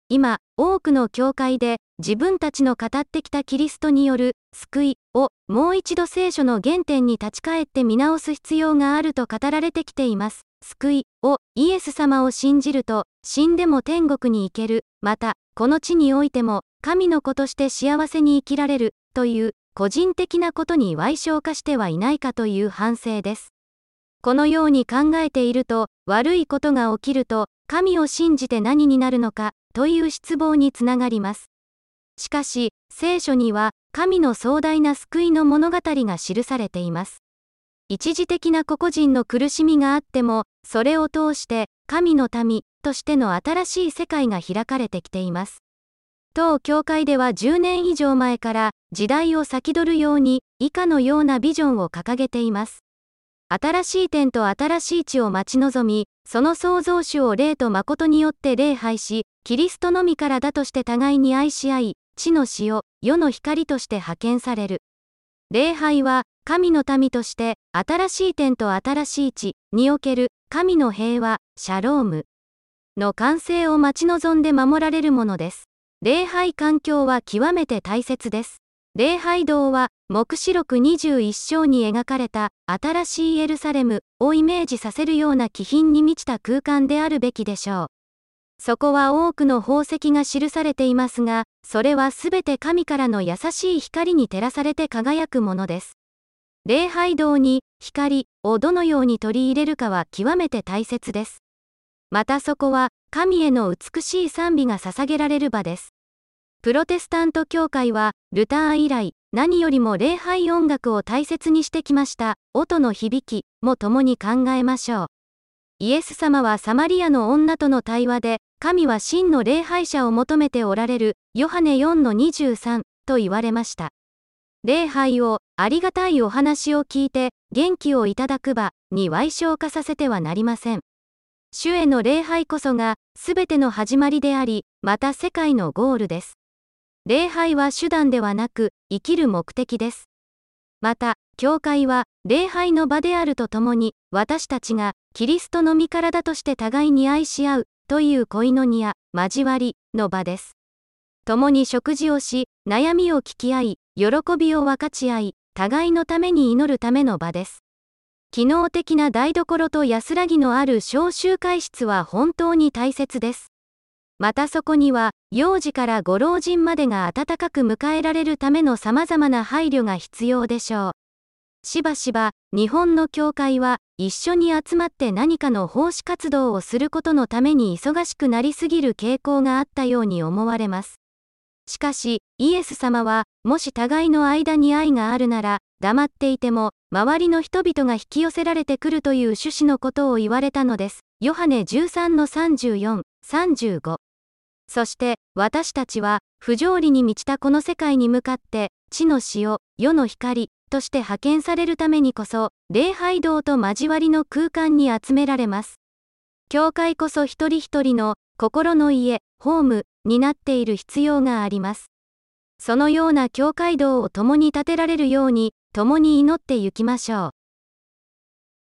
今、多くの教会で自分たちの語ってきたキリストによる救いをもう一度聖書の原点に立ち返って見直す必要があると語られてきています。救いをイエス様を信じると死んでも天国に行ける、またこの地においても神の子として幸せに生きられるという個人的なことに歪償化してはいないかという反省です。このように考えていると悪いことが起きると神を信じて何になるのかという失望につながります。しかし、聖書には神の壮大な救いの物語が記されています。一時的な個々人の苦しみがあっても、それを通して神の民としての新しい世界が開かれてきています。当教会では10年以上前から時代を先取るように以下のようなビジョンを掲げています。新しい天と新しい地を待ち望み、その創造主を霊と誠によって礼拝し、キリストのみからだとして互いに愛し合い、地の塩、世の光として派遣される。礼拝は、神の民として、新しい天と新しい地における、神の平和、シャロームの完成を待ち望んで守られるものです。礼拝環境は極めて大切です。礼拝堂は、黙示録21章に描かれた、新しいエルサレムをイメージさせるような気品に満ちた空間であるべきでしょう。そこは多くの宝石が記されていますが、それはすべて神からの優しい光に照らされて輝くものです。礼拝堂に光をどのように取り入れるかは極めて大切です。またそこは神への美しい賛美が捧げられる場です。プロテスタント教会はルター以来、何よりも礼拝音楽を大切にしてきました。音の響きも共に考えましょう。イエス様はサマリアの女との対話で、神は真の礼拝者を求めておられる、ヨハネ 4:23 と言われました。礼拝を、ありがたいお話を聞いて、元気をいただく場に歪償化させてはなりません。主への礼拝こそが、すべての始まりであり、また世界のゴールです。礼拝は手段ではなく、生きる目的です。また、教会は、礼拝の場であるとともに、私たちが、キリストの身体として互いに愛し合う、というコイノニア、交わり、の場です。共に食事をし、悩みを聞き合い、喜びを分かち合い、互いのために祈るための場です。機能的な台所と安らぎのある小集会室は本当に大切です。またそこには、幼児からご老人までが温かく迎えられるための様々な配慮が必要でしょう。しばしば、日本の教会は、一緒に集まって何かの奉仕活動をすることのために忙しくなりすぎる傾向があったように思われます。しかし、イエス様は、もし互いの間に愛があるなら、黙っていても、周りの人々が引き寄せられてくるという趣旨のことを言われたのです。ヨハネ 13:34、35。そして、私たちは、不条理に満ちたこの世界に向かって、地の塩、世の光、として派遣されるためにこそ、礼拝堂と交わりの空間に集められます。教会こそ一人一人の、心の家、ホーム、になっている必要があります。そのような教会堂を共に建てられるように、共に祈ってゆきましょう。